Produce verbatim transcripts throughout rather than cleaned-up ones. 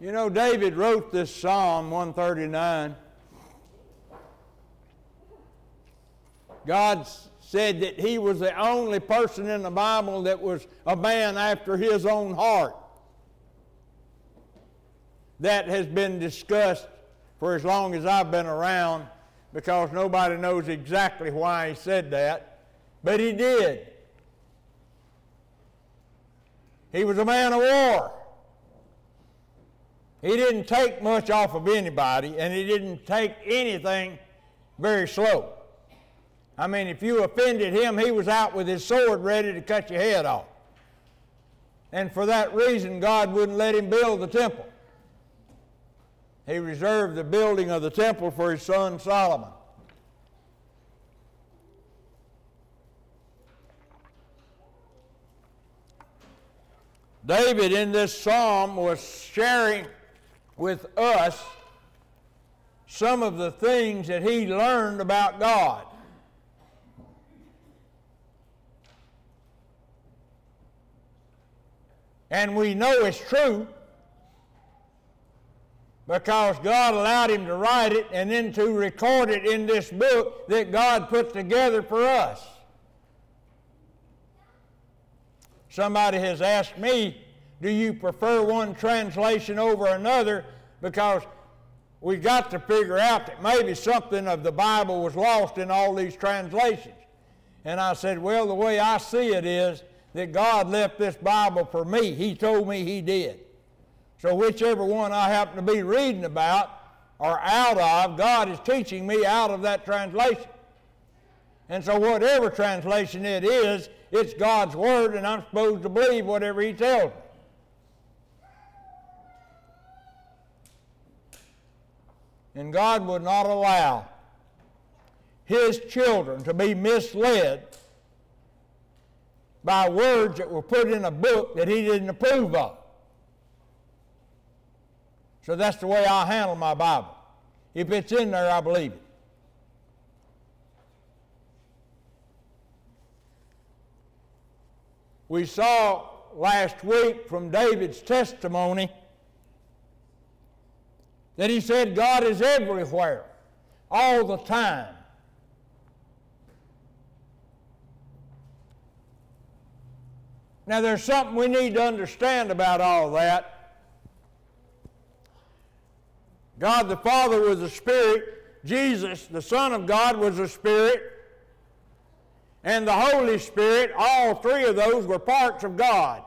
You know, David wrote this Psalm one thirty-nine. God said that he was the only person in the Bible that was a man after his own heart. That has been discussed for as long as I've been around, because nobody knows exactly why he said that, but he did. He was a man of war. He didn't take much off of anybody, and he didn't take anything very slow. I mean, if you offended him, he was out with his sword ready to cut your head off. And for that reason, God wouldn't let him build the temple. He reserved the building of the temple for his son Solomon. David in this psalm was sharing with us some of the things that he learned about God. And we know it's true because God allowed him to write it and then to record it in this book that God put together for us. Somebody has asked me, do you prefer one translation over another? Because we got to figure out that maybe something of the Bible was lost in all these translations. And I said, well, the way I see it is that God left this Bible for me. He told me he did. So whichever one I happen to be reading about or out of, God is teaching me out of that translation. And so whatever translation it is, it's God's Word, and I'm supposed to believe whatever he tells me. And God would not allow his children to be misled by words that were put in a book that he didn't approve of. So that's the way I handle my Bible. If it's in there, I believe it. We saw last week from David's testimony that he said God is everywhere, all the time. Now there's something we need to understand about all that. God the Father was a spirit. Jesus, the Son of God, was a spirit. And the Holy Spirit, all three of those were parts of God.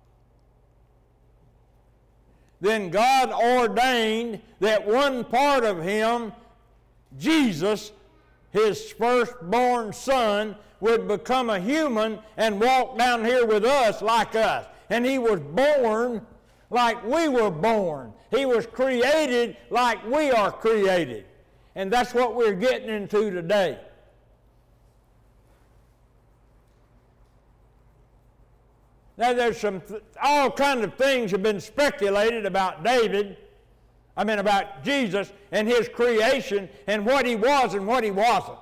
Then God ordained that one part of him, Jesus, his firstborn son, would become a human and walk down here with us like us. And he was born like we were born. He was created like we are created. And that's what we're getting into today. Now there's some, th- all kinds of things have been speculated about David, I mean about Jesus and his creation and what he was and what he wasn't.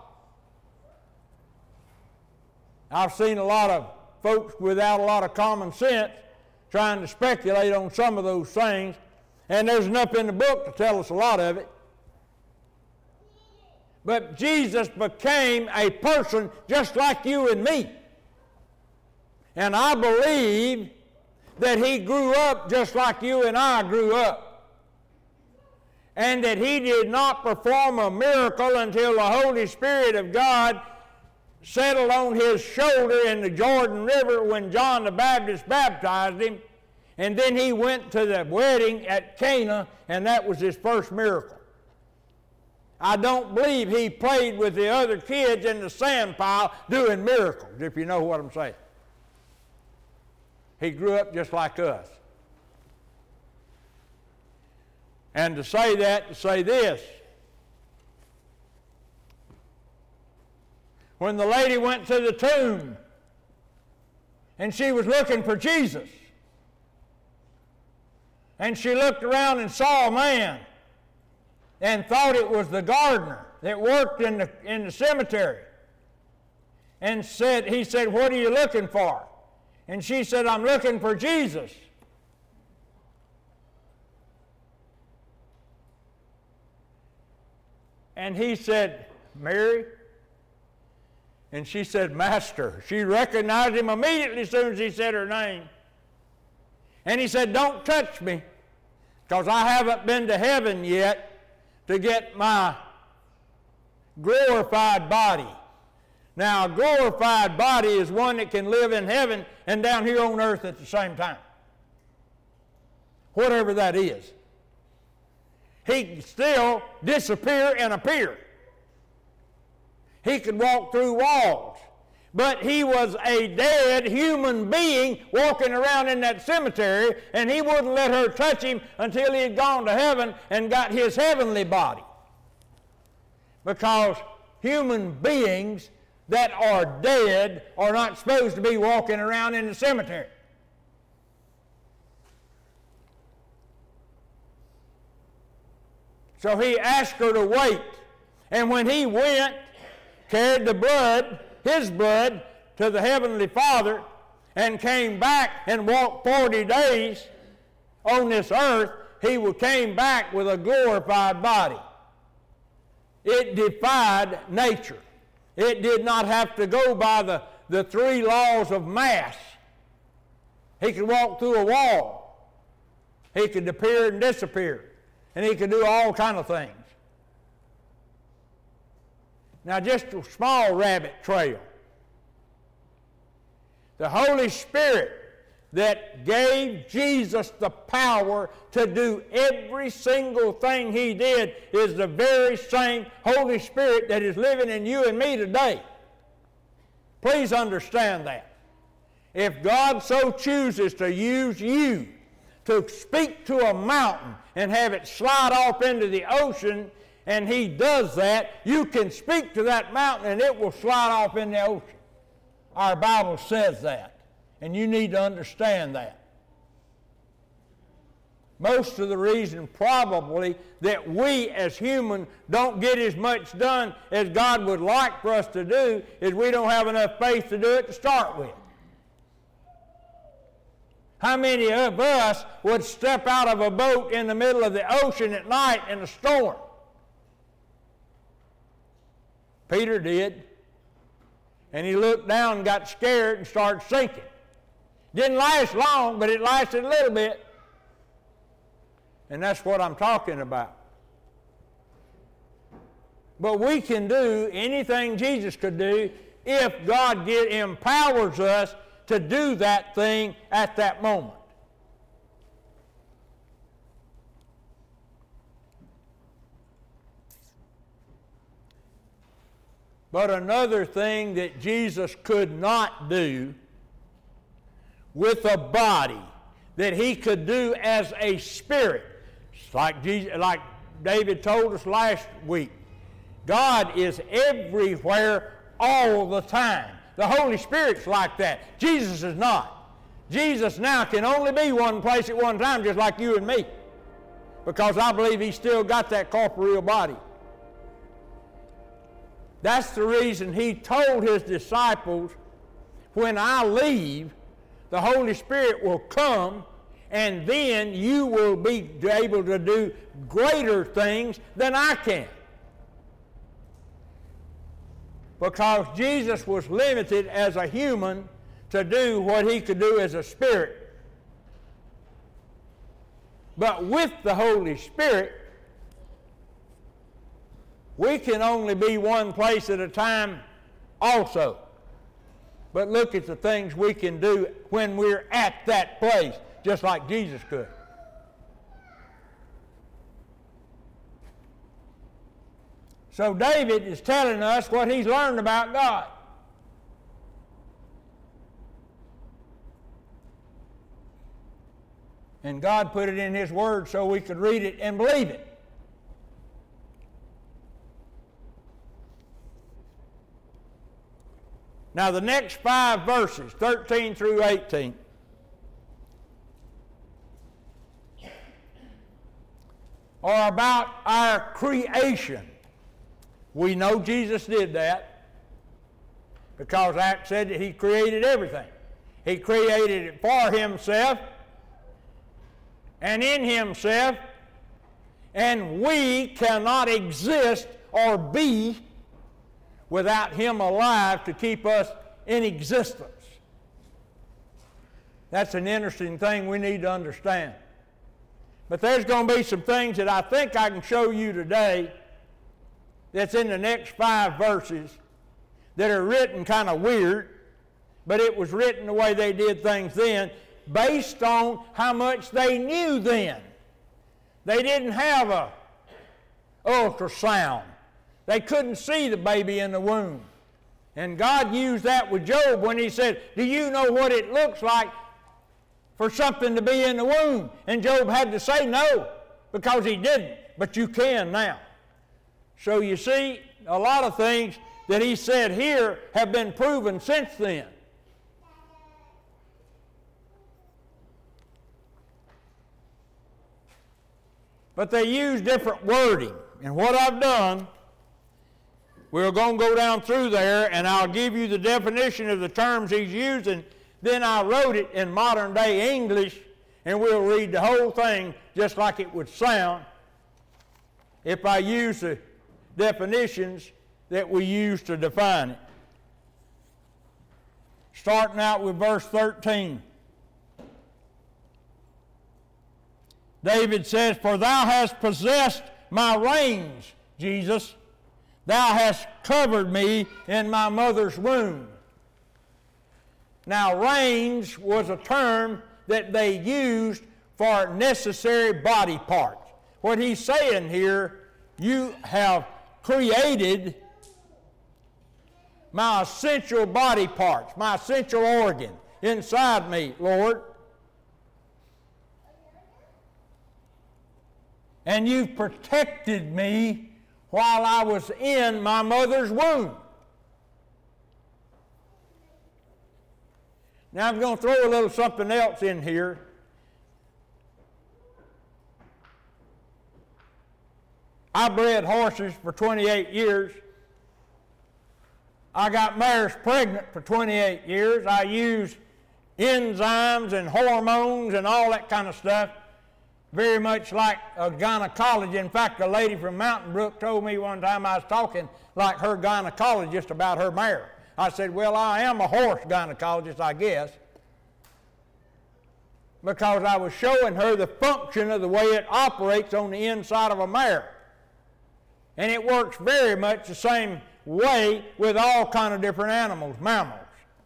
I've seen a lot of folks without a lot of common sense trying to speculate on some of those things, and there's enough in the book to tell us a lot of it. But Jesus became a person just like you and me. And I believe that he grew up just like you and I grew up. And that he did not perform a miracle until the Holy Spirit of God settled on his shoulder in the Jordan River when John the Baptist baptized him. And then he went to the wedding at Cana, and that was his first miracle. I don't believe he played with the other kids in the sand pile doing miracles, if you know what I'm saying. He grew up just like us. And to say that, to say this. When the lady went to the tomb and she was looking for Jesus, and she looked around and saw a man and thought it was the gardener that worked in the, in the cemetery, and said, he said, "What are you looking for?" And she said, "I'm looking for Jesus." And he said, Mary? And she said, Master. She recognized him immediately as soon as he said her name. And he said, don't touch me, because I haven't been to heaven yet to get my glorified body. Now, a glorified body is one that can live in heaven and down here on earth at the same time. Whatever that is. He could still disappear and appear. He could walk through walls. But he was a dead human being walking around in that cemetery, and he wouldn't let her touch him until he had gone to heaven and got his heavenly body. Because human beings that are dead are not supposed to be walking around in the cemetery. So he asked her to wait. And when he went, carried the blood, his blood, to the Heavenly Father, and came back and walked forty days on this earth, he came back with a glorified body. It defied nature. It did not have to go by the, the three laws of mass. He could walk through a wall. He could appear and disappear. And he could do all kind of things. Now, just a small rabbit trail. The Holy Spirit that gave Jesus the power to do every single thing he did is the very same Holy Spirit that is living in you and me today. Please understand that. If God so chooses to use you to speak to a mountain and have it slide off into the ocean, and he does that, you can speak to that mountain and it will slide off in the ocean. Our Bible says that, and you need to understand that. Most of the reason probably that we as humans don't get as much done as God would like for us to do is we don't have enough faith to do it to start with. How many of us would step out of a boat in the middle of the ocean at night in a storm? Peter did. And he looked down and got scared and started sinking. Didn't last long, but it lasted a little bit. And that's what I'm talking about. But we can do anything Jesus could do if God get, empowers us to do that thing at that moment. But another thing that Jesus could not do with a body that he could do as a spirit, like, Jesus, like David told us last week, God is everywhere all the time. The Holy Spirit's like that. Jesus is not. Jesus now can only be one place at one time, just like you and me, because I believe he's still got that corporeal body. That's the reason he told his disciples, when I leave, the Holy Spirit will come, and then you will be able to do greater things than I can. Because Jesus was limited as a human to do what he could do as a spirit. But with the Holy Spirit, we can only be one place at a time also. But look at the things we can do when we're at that place, just like Jesus could. So David is telling us what he's learned about God. And God put it in his word so we could read it and believe it. Now the next five verses, thirteen through eighteen, are about our creation. We know Jesus did that because Acts said that he created everything. He created it for himself and in himself, and we cannot exist or be without Him alive to keep us in existence. That's an interesting thing we need to understand. But there's going to be some things that I think I can show you today that's in the next five verses that are written kind of weird, but it was written the way they did things then based on how much they knew then. They didn't have a ultrasound. They couldn't see the baby in the womb. And God used that with Job when He said, do you know what it looks like for something to be in the womb? And Job had to say no, because he didn't. But you can now. So you see, a lot of things that he said here have been proven since then. But they use different wording. And what I've done, we're going to go down through there, and I'll give you the definition of the terms he's using. Then I wrote it in modern day English, and we'll read the whole thing just like it would sound if I use the definitions that we use to define it. Starting out with verse thirteen. David says, for thou hast possessed my reins, Jesus. Thou hast covered me in my mother's womb. Now, reins was a term that they used for necessary body parts. What he's saying here, you have created my essential body parts, my essential organ inside me, Lord. And you've protected me while I was in my mother's womb. Now I'm going to throw a little something else in here. I bred horses for twenty-eight years. I got mares pregnant for twenty-eight years. I used enzymes and hormones and all that kind of stuff, very much like a gynecologist. In fact, a lady from Mountain Brook told me one time I was talking like her gynecologist about her mare. I said, well, I am a horse gynecologist, I guess, because I was showing her the function of the way it operates on the inside of a mare. And it works very much the same way with all kind of different animals, mammals.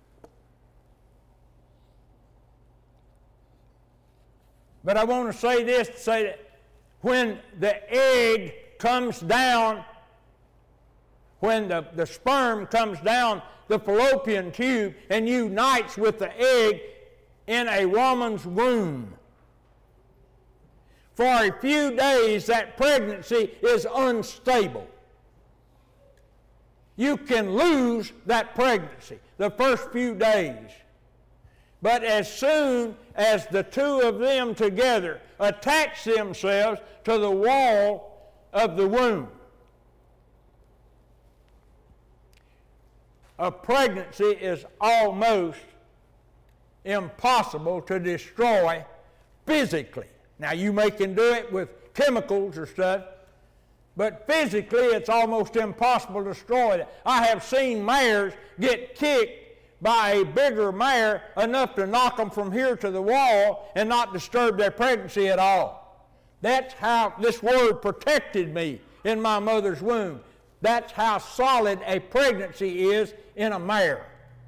But I want to say this, to say that when the egg comes down, when the, the sperm comes down the fallopian tube and unites with the egg in a woman's womb, for a few days that pregnancy is unstable. You can lose that pregnancy the first few days. But as soon as the two of them together attach themselves to the wall of the womb, a pregnancy is almost impossible to destroy physically. Now, you may can do it with chemicals or stuff, but physically it's almost impossible to destroy it. I have seen mares get kicked by a bigger mare enough to knock them from here to the wall and not disturb their pregnancy at all. That's how this word protected me in my mother's womb. That's how solid a pregnancy is in a mare.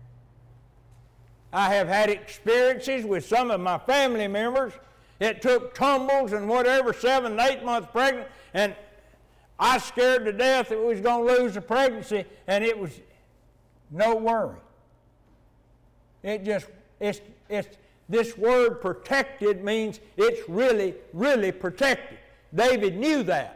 I have had experiences with some of my family members. It took tumbles and whatever, seven, eight months pregnant, and I was scared to death that we was going to lose the pregnancy, and it was no worry. It just, it's, it's, this word protected means it's really, really protected. David knew that.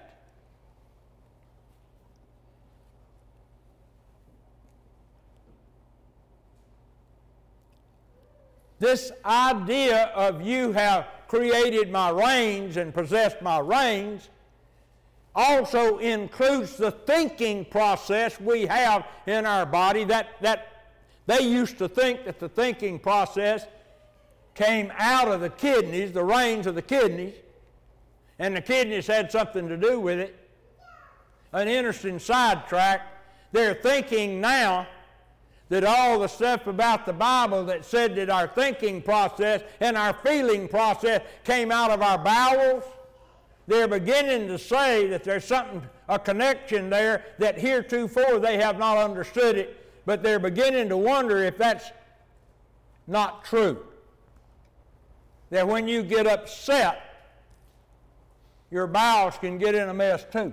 This idea of you have created my reins and possessed my reins also includes the thinking process we have in our body. That, that they used to think that the thinking process came out of the kidneys, the reins of the kidneys, and the kidneys had something to do with it. an interesting sidetrack. They're thinking now that all the stuff about the Bible that said that our thinking process and our feeling process came out of our bowels, they're beginning to say that there's something, a connection there that heretofore they have not understood it, but they're beginning to wonder if that's not true. That when you get upset, your bowels can get in a mess too.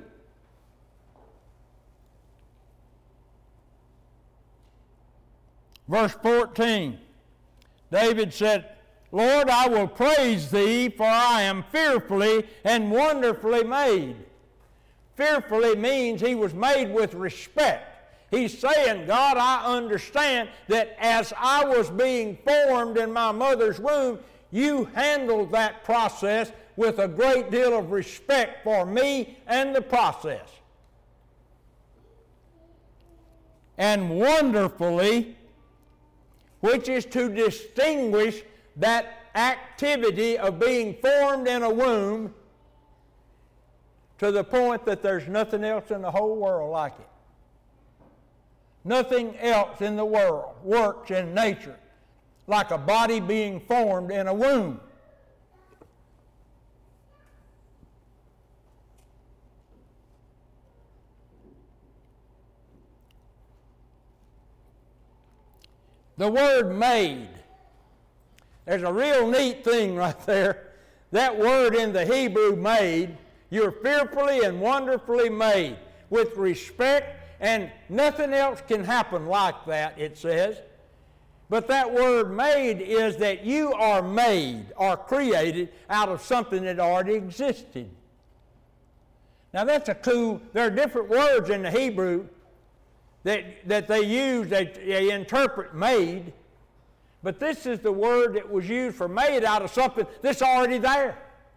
Verse fourteen, David said, Lord, I will praise thee, for I am fearfully and wonderfully made. Fearfully means he was made with respect. He's saying, God, I understand that as I was being formed in my mother's womb, you handled that process with a great deal of respect for me and the process. And wonderfully, which is to distinguish that activity of being formed in a womb to the point that there's nothing else in the whole world like it. Nothing else in the world works in nature like a body being formed in a womb. The word made. There's a real neat thing right there. That word in the Hebrew, made, you're fearfully and wonderfully made, with respect, and nothing else can happen like that, it says. But that word made is that you are made or created out of something that already existed. Now that's a cool, there are different words in the Hebrew that, that they use, that they interpret made, but this is the word that was used for made out of something that's already there.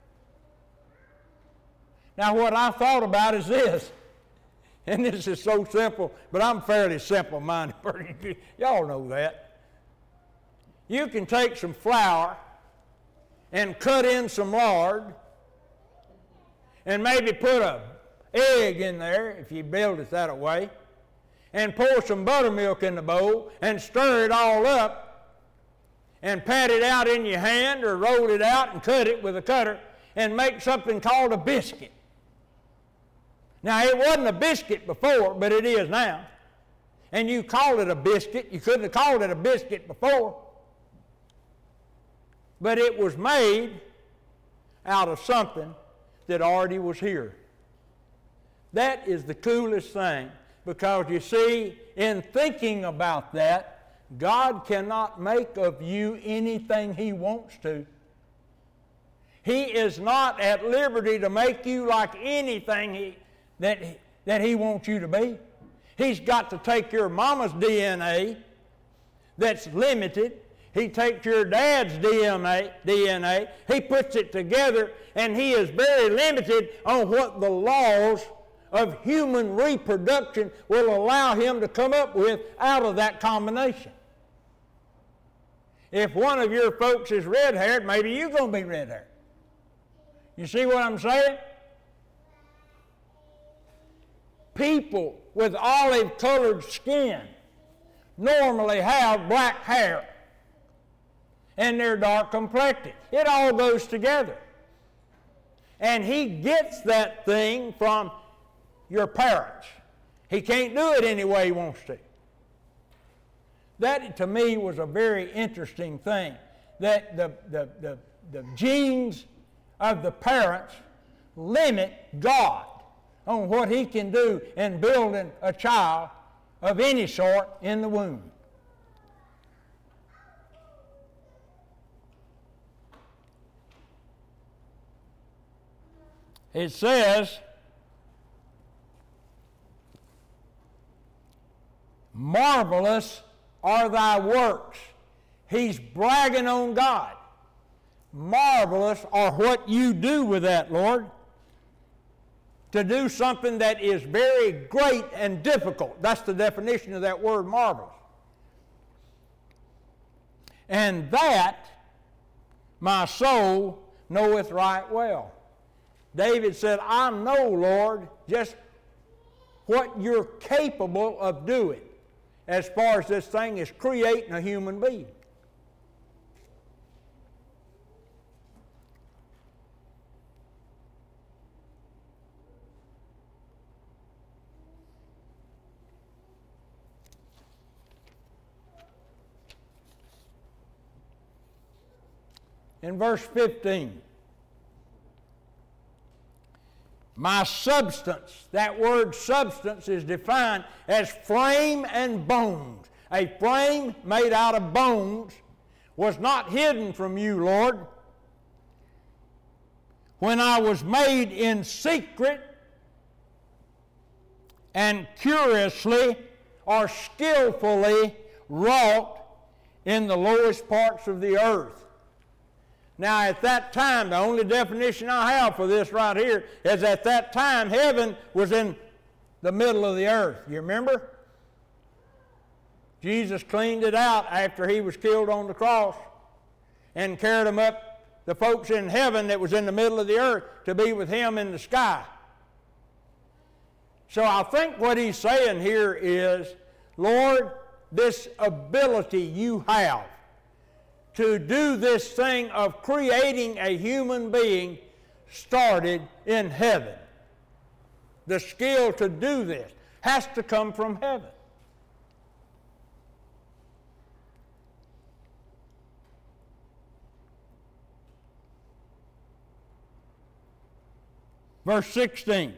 Now what I thought about is this, and this is so simple, but I'm fairly simple-minded. Y'all know that. You can take some flour and cut in some lard and maybe put an egg in there, if you build it that way, and pour some buttermilk in the bowl and stir it all up and pat it out in your hand or roll it out and cut it with a cutter and make something called a biscuit. Now, it wasn't a biscuit before, but it is now. And you call it a biscuit. You couldn't have called it a biscuit before. But it was made out of something that already was here. That is the coolest thing, because you see, in thinking about that, God cannot make of you anything He wants to. He is not at liberty to make you like anything he, that, that He wants you to be. He's got to take your mama's D N A that's limited. He takes your dad's D N A, D N A, He puts it together, and He is very limited on what the laws of human reproduction will allow Him to come up with out of that combination. If one of your folks is red-haired, maybe you're going to be red-haired. You see what I'm saying? People with olive-colored skin normally have black hair, and they're dark complected. It all goes together. And He gets that thing from your parents. He can't do it any way He wants to. That, to me, was a very interesting thing, that the, the, the, the genes of the parents limit God on what He can do in building a child of any sort in the womb. It says, marvelous are thy works. He's bragging on God. Marvelous are what you do with that, Lord. To do something that is very great and difficult. That's the definition of that word, marvelous. And that my soul knoweth right well. David said, I know, Lord, just what you're capable of doing as far as this thing is creating a human being. In verse fifteen, my substance, that word substance is defined as frame and bones. A frame made out of bones was not hidden from you, Lord, when I was made in secret and curiously or skillfully wrought in the lowest parts of the earth. Now, at that time, the only definition I have for this right here is at that time, heaven was in the middle of the earth. You remember? Jesus cleaned it out after he was killed on the cross and carried them up, the folks in heaven that was in the middle of the earth, to be with him in the sky. So I think what he's saying here is, Lord, this ability you have to do this thing of creating a human being started in heaven. The skill to do this has to come from heaven. Verse sixteen.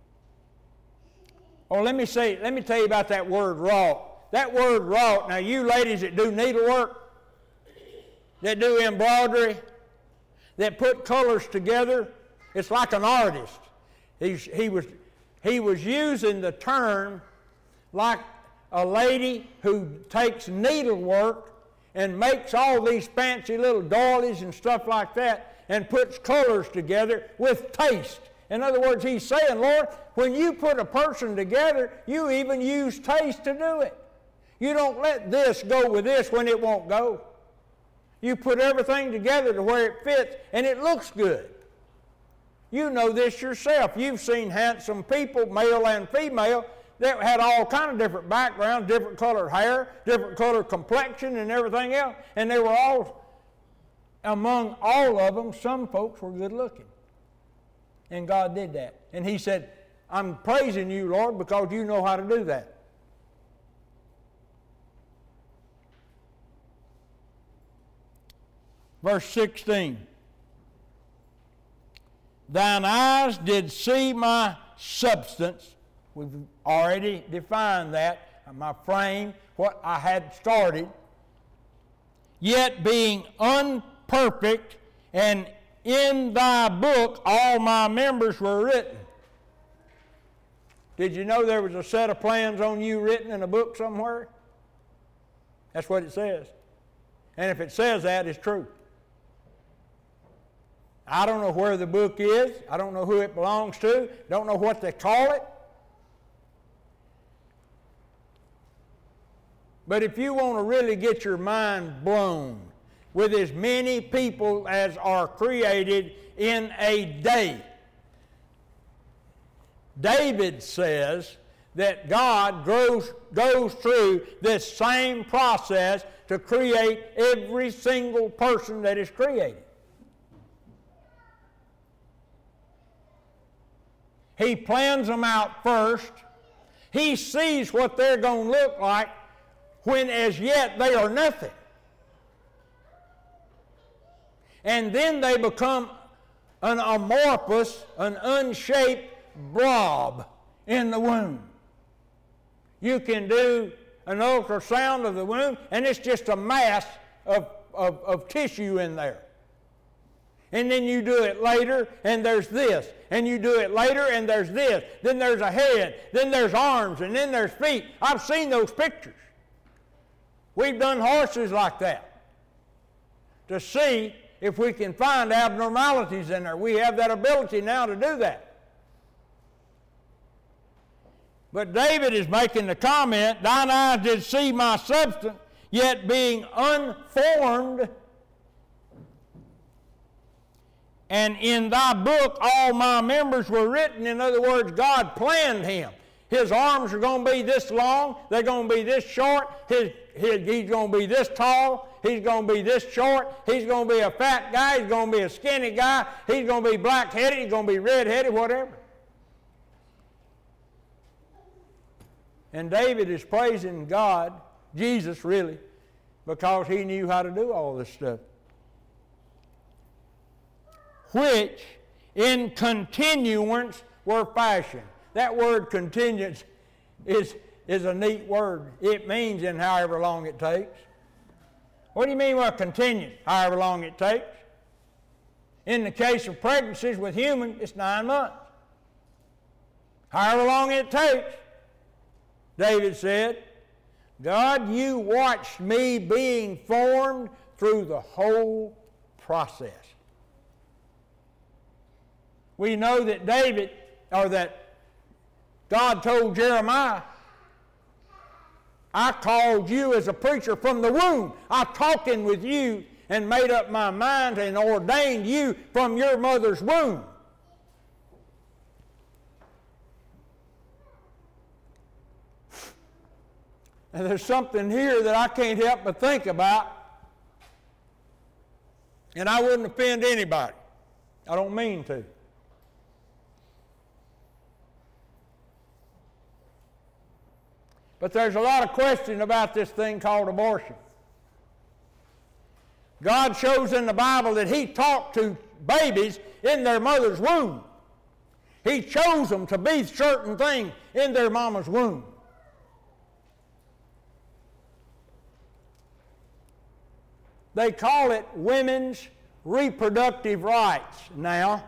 Oh, let me say, let me tell you about that word wrought. That word wrought, now you ladies that do needlework, that do embroidery, that put colors together, it's like an artist. He's, he, was, he was using the term like a lady who takes needlework and makes all these fancy little doilies and stuff like that and puts colors together with taste. In other words, he's saying, Lord, when you put a person together, you even use taste to do it. You don't let this go with this when it won't go. You put everything together to where it fits, and it looks good. You know this yourself. You've seen handsome people, male and female, that had all kind of different backgrounds, different colored hair, different colored complexion, and everything else. And they were all, among all of them, some folks were good looking. And God did that. And he said, I'm praising you, Lord, because you know how to do that. Verse sixteen. Thine eyes did see my substance. We've already defined that. My frame, what I had started. Yet being unperfect, and in thy book all my members were written. Did you know there was a set of plans on you written in a book somewhere? That's what it says. And if it says that, it's true. I don't know where the book is. I don't know who it belongs to. Don't know what they call it. But if you want to really get your mind blown with as many people as are created in a day, David says that God goes, goes through this same process to create every single person that is created. He plans them out first. He sees what they're going to look like when as yet they are nothing. And then they become an amorphous, an unshaped blob in the womb. You can do an ultrasound of the womb, and it's just a mass of, of, of tissue in there. And then you do it later, and there's this. And you do it later, and there's this. Then there's a head. Then there's arms, and then there's feet. I've seen those pictures. We've done horses like that to see if we can find abnormalities in there. We have that ability now to do that. But David is making the comment, thine eyes did see my substance, yet being unformed, and in thy book all my members were written. In other words, God planned him. His arms are going to be this long. They're going to be this short. His, his, he's going to be this tall. He's going to be this short. He's going to be a fat guy. He's going to be a skinny guy. He's going to be black-headed. He's going to be red-headed, whatever. And David is praising God, Jesus really, because he knew how to do all this stuff. Which in continuance were fashioned. That word continuance is, is a neat word. It means in however long it takes. What do you mean by continuance? However long it takes. In the case of pregnancies with humans, it's nine months. However long it takes, David said, God, you watched me being formed through the whole process. We know that David, or that God told Jeremiah, I called you as a preacher from the womb. I talking with you and made up my mind and ordained you from your mother's womb. And there's something here that I can't help but think about, and I wouldn't offend anybody. I don't mean to. But there's a lot of question about this thing called abortion. God shows in the Bible that He talked to babies in their mother's womb. He chose them to be certain things in their mama's womb. They call it women's reproductive rights now.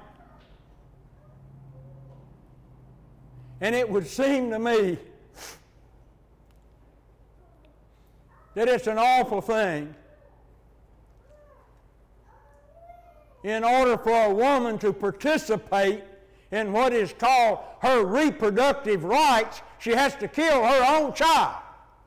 And it would seem to me that it's an awful thing in order for a woman to participate in what is called her reproductive rights, she has to kill her own child.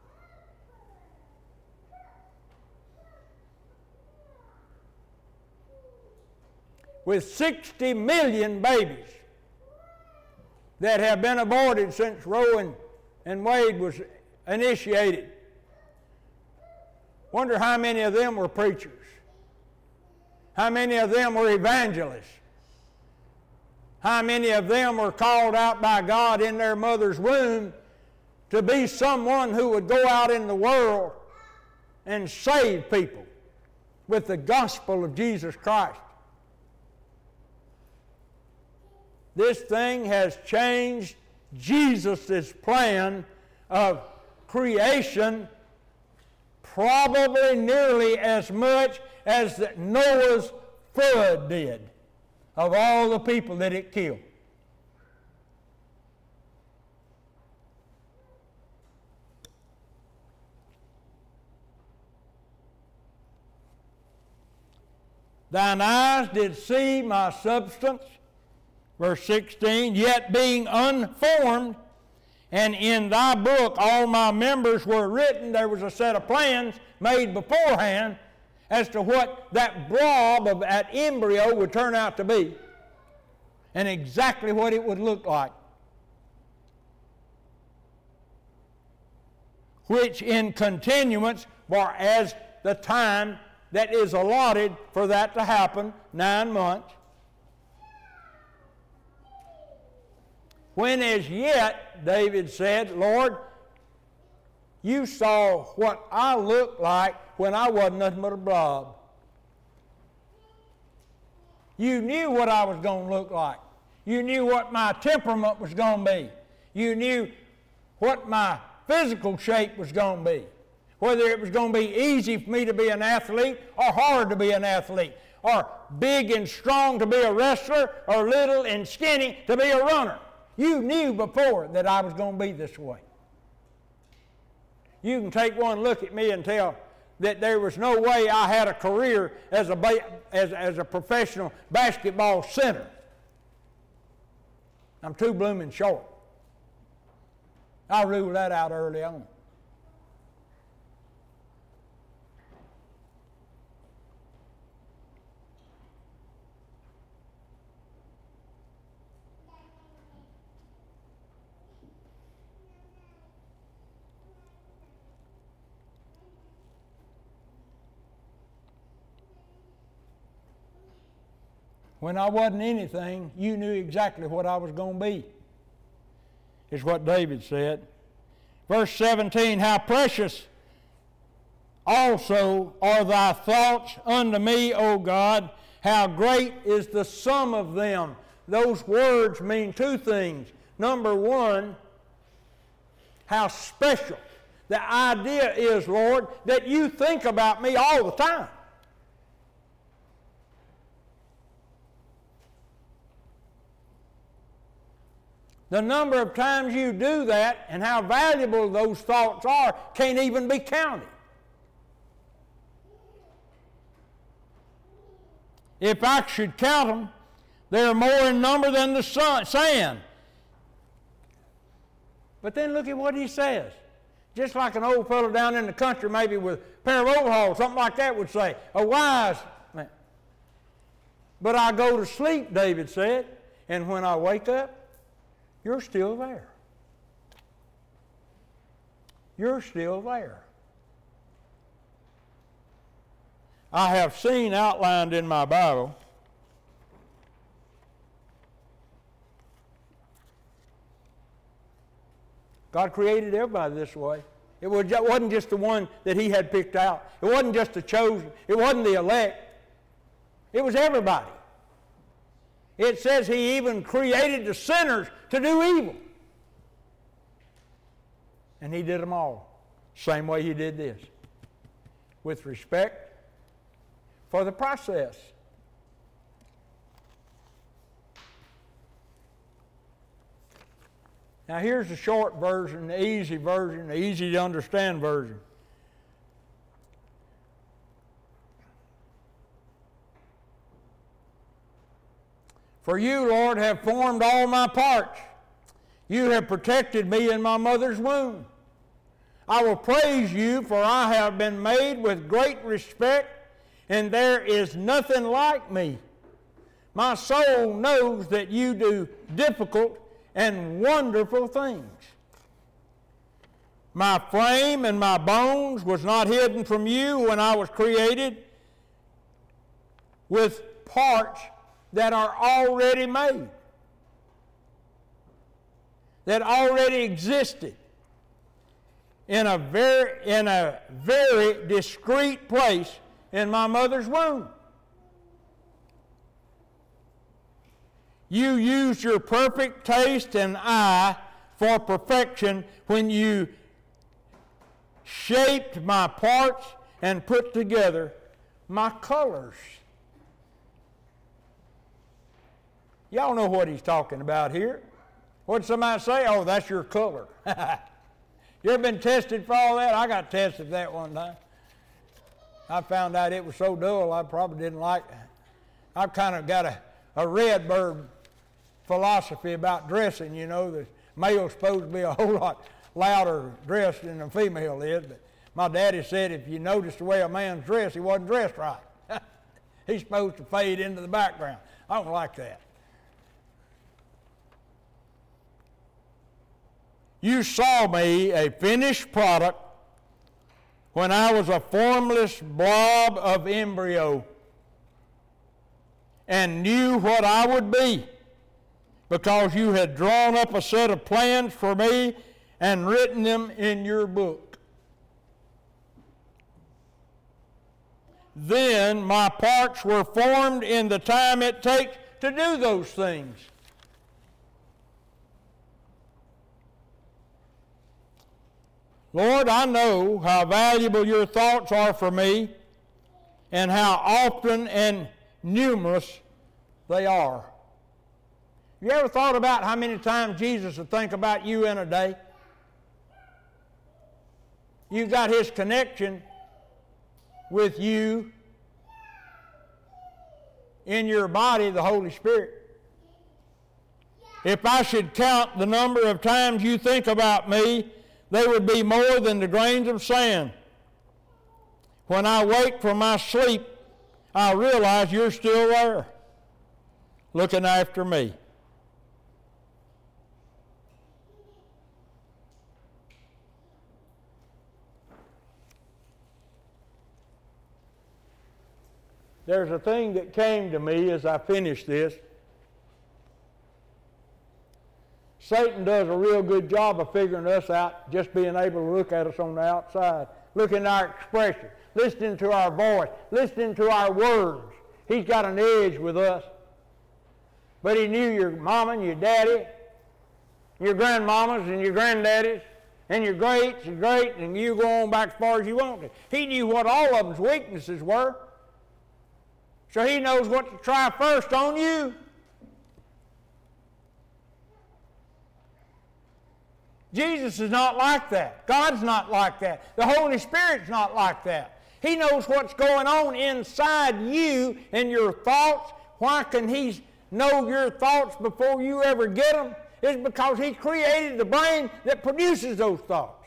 With sixty million babies that have been aborted since Roe and, and Wade was initiated. Wonder how many of them were preachers. How many of them were evangelists? How many of them were called out by God in their mother's womb to be someone who would go out in the world and save people with the gospel of Jesus Christ? This thing has changed Jesus' plan of creation probably nearly as much as that Noah's flood did of all the people that it killed. Thine eyes did see my substance, verse sixteen, yet being unformed, and in thy book all my members were written. There was a set of plans made beforehand as to what that blob of that embryo would turn out to be and exactly what it would look like. Which in continuance were as the time that is allotted for that to happen, nine months. When as yet, David said, Lord, you saw what I looked like when I wasn't nothing but a blob. You knew what I was going to look like. You knew what my temperament was going to be. You knew what my physical shape was going to be. Whether it was going to be easy for me to be an athlete or hard to be an athlete, or big and strong to be a wrestler or little and skinny to be a runner. You knew before that I was going to be this way. You can take one look at me and tell that there was no way I had a career as a, ba- as, as a professional basketball center. I'm too blooming short. I ruled that out early on. When I wasn't anything, you knew exactly what I was going to be, is what David said. Verse seventeen, how precious also are thy thoughts unto me, O God. How great is the sum of them. Those words mean two things. Number one, how special. The idea is, Lord, that you think about me all the time. The number of times you do that and how valuable those thoughts are can't even be counted. If I should count them, they are more in number than the sun, sand. But then look at what he says. Just like an old fellow down in the country, maybe with a pair of overalls, something like that would say, a wise man. But I go to sleep, David said, and when I wake up, you're still there. You're still there. I have seen outlined in my Bible God created everybody this way. It wasn't just the one that he had picked out. It wasn't just the chosen. It wasn't the elect. It was everybody. It says he even created the sinners to do evil. And he did them all. Same way he did this. With respect for the process. Now here's the short version, the easy version, the easy to understand version. For you, Lord, have formed all my parts. You have protected me in my mother's womb. I will praise you, for I have been made with great respect, and there is nothing like me. My soul knows that you do difficult and wonderful things. My frame and my bones was not hidden from you when I was created with parts that are already made, that already existed in a very, in a very discreet place in my mother's womb. You used your perfect taste and eye for perfection when you shaped my parts and put together my colors. Y'all know what he's talking about here. What did somebody say? Oh, that's your color. You ever been tested for all that? I got tested for that one time. I found out it was so dull I probably didn't like it. I've kind of got a, a red bird philosophy about dressing, you know. The male's supposed to be a whole lot louder dressed than a female is, but my daddy said if you notice the way a man's dressed, he wasn't dressed right. He's supposed to fade into the background. I don't like that. You saw me a finished product when I was a formless blob of embryo and knew what I would be, because you had drawn up a set of plans for me and written them in your book. Then my parts were formed in the time it takes to do those things. Lord, I know how valuable your thoughts are for me and how often and numerous they are. You ever thought about how many times Jesus would think about you in a day? You've got his connection with you in your body, the Holy Spirit. If I should count the number of times you think about me, they would be more than the grains of sand. When I wake from my sleep, I realize you're still there, looking after me. there's a thing that came to me as I finished this. Satan does a real good job of figuring us out, just being able to look at us on the outside, looking at our expression, listening to our voice, listening to our words. He's got an edge with us. But he knew your mama and your daddy, your grandmamas and your granddaddies, and your greats and greats, and you go on back as far as you want to. He knew what all of them's weaknesses were. So he knows what to try first on you. Jesus is not like that. God's not like that. The Holy Spirit's not like that. He knows what's going on inside you and your thoughts. Why can He know your thoughts before you ever get them? It's because He created the brain that produces those thoughts.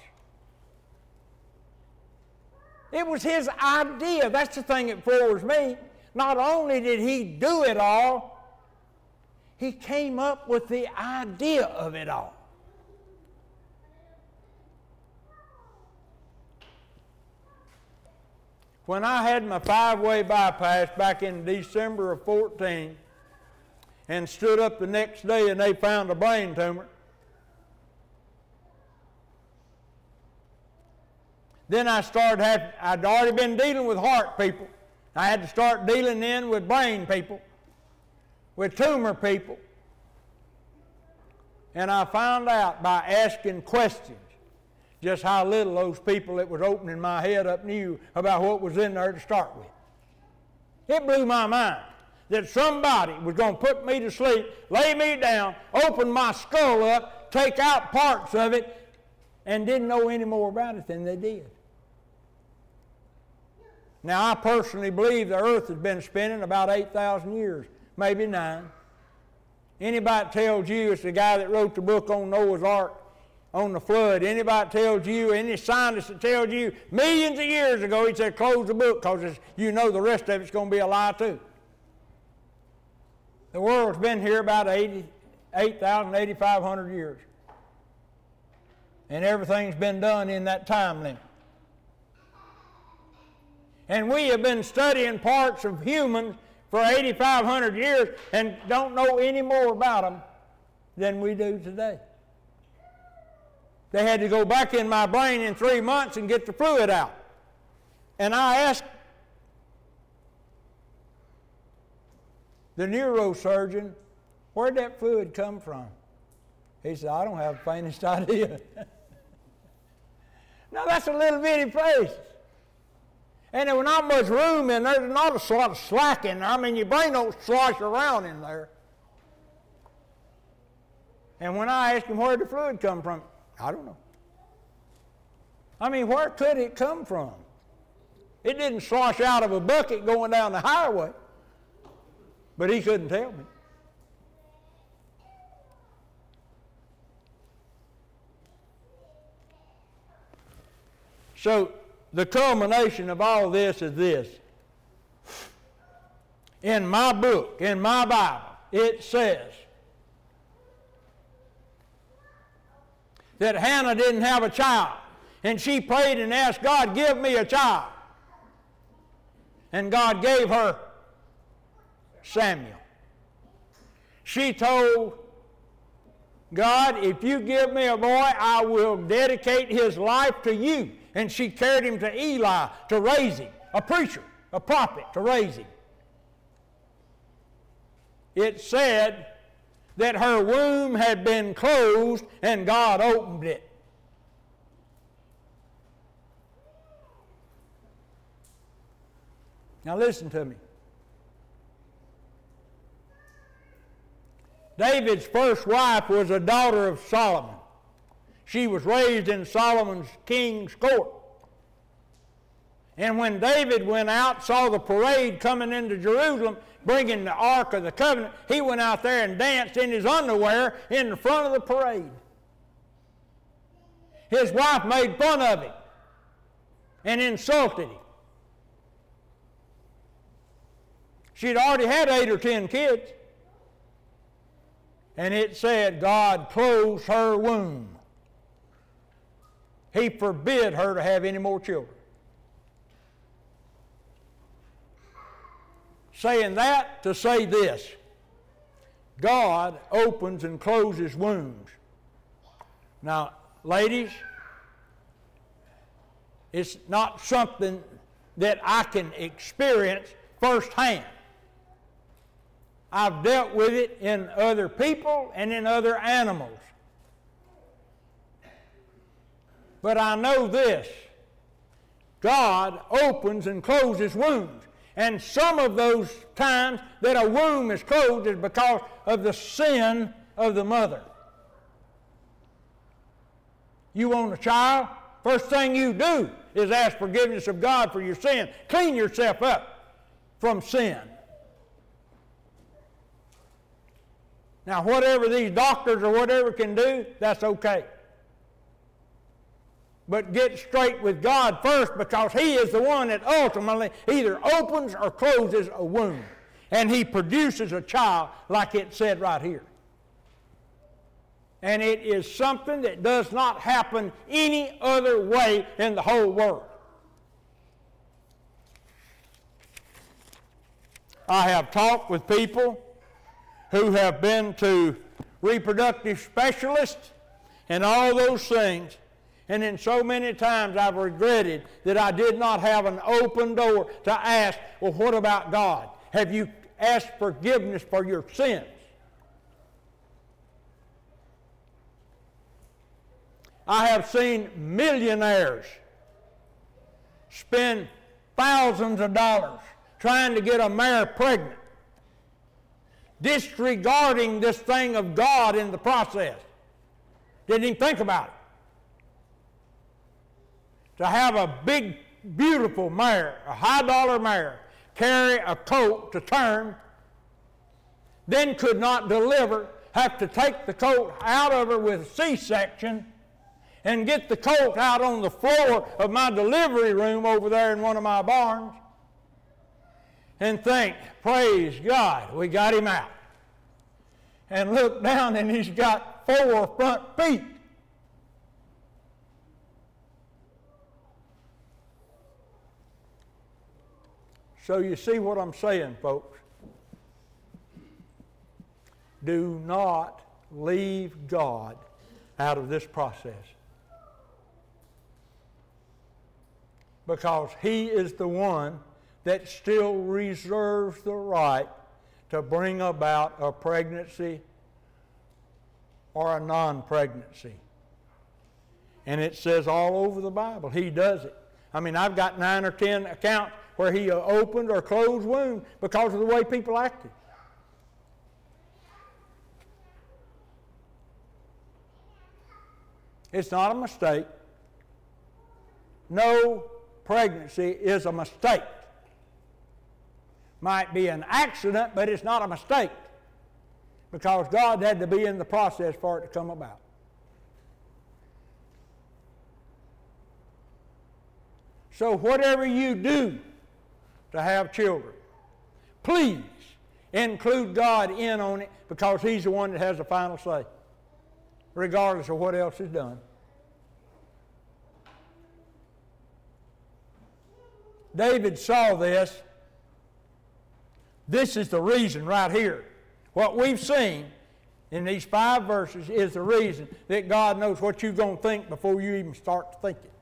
It was His idea. That's the thing that floors me. Not only did He do it all, He came up with the idea of it all. When I had my five-way bypass back in December of fourteen and stood up the next day and they found a brain tumor, then I started having, I'd already been dealing with heart people. I had to start dealing then with brain people, with tumor people. And I found out by asking questions just how little those people that was opening my head up knew about what was in there to start with. It blew my mind that somebody was going to put me to sleep, lay me down, open my skull up, take out parts of it, and didn't know any more about it than they did. Now, I personally believe the earth has been spinning about eight thousand years, maybe nine. Anybody that tells you it's the guy that wrote the book on Noah's Ark, on the flood, anybody that tells you, any scientist that tells you millions of years ago, he said, close the book because you know the rest of it's going to be a lie too. The world's been here about eight thousand, eighty-five hundred years. And everything's been done in that time limit. And we have been studying parts of humans for eighty-five hundred years and don't know any more about them than we do today. They had to go back in my brain in three months and get the fluid out. And I asked the neurosurgeon, where'd that fluid come from? He said, I don't have the faintest idea. Now that's a little bitty place. And there was not much room in there. There's not a lot of slack in there. I mean, your brain don't slosh around in there. And when I asked him where did the fluid come from, I don't know. I mean, where could it come from? It didn't slosh out of a bucket going down the highway. But he couldn't tell me. So, the culmination of all this is this. In my book, in my Bible, it says that Hannah didn't have a child, and she prayed and asked God, give me a child. And God gave her Samuel. She told God, if you give me a boy, I will dedicate his life to you. And she carried him to Eli to raise him, a preacher, a prophet to raise him. It said that her womb had been closed and God opened it. Now listen to me. David's first wife was a daughter of Solomon. She was raised in Solomon's king's court. And when David went out, saw the parade coming into Jerusalem, bringing the Ark of the Covenant, he went out there and danced in his underwear in the front of the parade. His wife made fun of him and insulted him. She'd already had eight or ten kids. And it said God closed her womb. He forbid her to have any more children. saying that to say this. God opens and closes wounds. Now, ladies, it's not something that I can experience firsthand. I've dealt with it in other people and in other animals. But I know this. God opens and closes wounds. And some of those times that a womb is closed is because of the sin of the mother. You want a child? First thing you do is ask forgiveness of God for your sin. Clean yourself up from sin. Now, whatever these doctors or whatever can do, that's okay. But get straight with God first, because He is the one that ultimately either opens or closes a womb. And He produces a child like it said right here. And it is something that does not happen any other way in the whole world. I have talked with people who have been to reproductive specialists and all those things, and then so many times I've regretted that I did not have an open door to ask, well, what about God? Have you asked forgiveness for your sins? I have seen millionaires spend thousands of dollars trying to get a mare pregnant, disregarding this thing of God in the process. Didn't even think about it. To have a big, beautiful mare, a high-dollar mare, carry a colt to term, then could not deliver, have to take the colt out of her with a C-section, and get the colt out on the floor of my delivery room over there in one of my barns, and think, praise God, we got him out. And look down and he's got four front feet. So you see what I'm saying, folks. Do not leave God out of this process. Because He is the one that still reserves the right to bring about a pregnancy or a non-pregnancy. And it says all over the Bible, He does it. I mean, I've got nine or ten accounts where He opened or closed wounds because of the way people acted. It's not a mistake. No pregnancy is a mistake. Might be an accident, but it's not a mistake, because God had to be in the process for it to come about. So whatever you do to have children, please include God in on it, because He's the one that has the final say, regardless of what else is done. David saw this. This is the reason right here. What we've seen in these five verses is the reason that God knows what you're going to think before you even start thinking.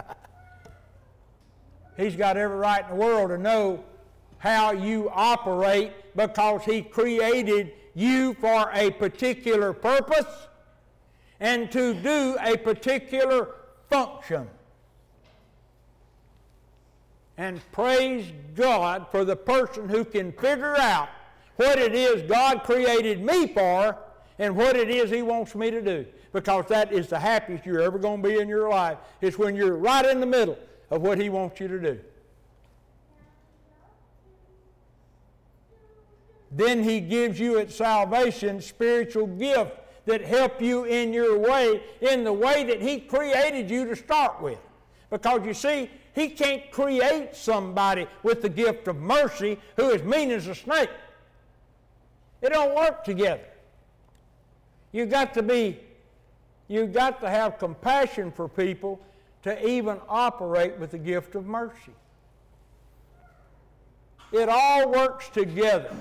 He's got every right in the world to know how you operate, because He created you for a particular purpose and to do a particular function. And praise God for the person who can figure out what it is God created me for and what it is He wants me to do. Because that is the happiest you're ever going to be in your life. It's when you're right in the middle of what He wants you to do. Then He gives you at salvation spiritual gifts that help you in your way, in the way that He created you to start with. Because you see, He can't create somebody with the gift of mercy who is mean as a snake. It don't work together. You got to be, you got to have compassion for people to even operate with the gift of mercy. It all works together.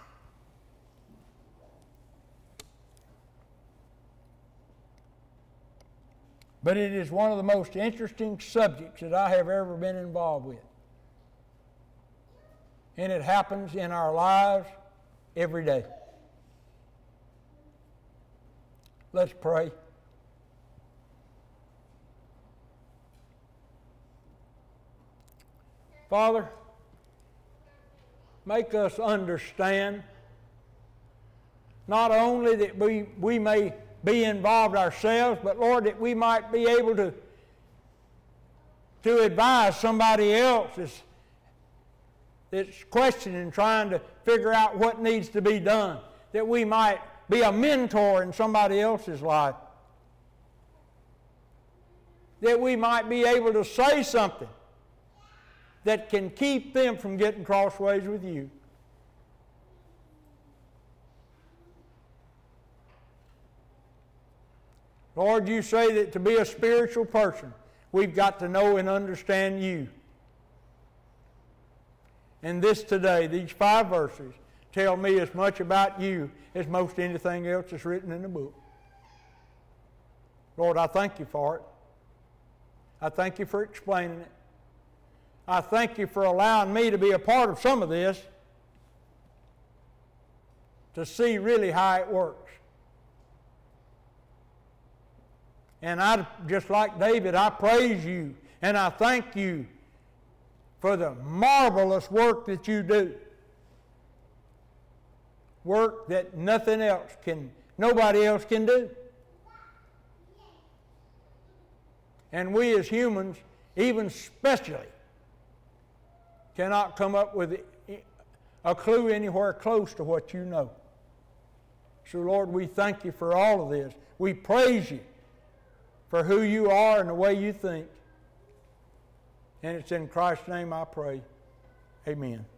But it is one of the most interesting subjects that I have ever been involved with. And it happens in our lives every day. Let's pray. Father, make us understand not only that we, we may be involved ourselves, but Lord, that we might be able to, to advise somebody else that's, that's questioning, trying to figure out what needs to be done, that we might be a mentor in somebody else's life, that we might be able to say something that can keep them from getting crossways with you. Lord, you say that to be a spiritual person, we've got to know and understand you. And this today, these five verses, tell me as much about you as most anything else that's written in the book. Lord, I thank you for it. I thank you for explaining it. I thank you for allowing me to be a part of some of this to see really how it works. And I, just like David, I praise you and I thank you for the marvelous work that you do. Work that nothing else can, nobody else can do. And we as humans, even especially, cannot come up with a clue anywhere close to what you know. So Lord, we thank you for all of this. We praise you for who you are and the way you think. And it's in Christ's name I pray. Amen.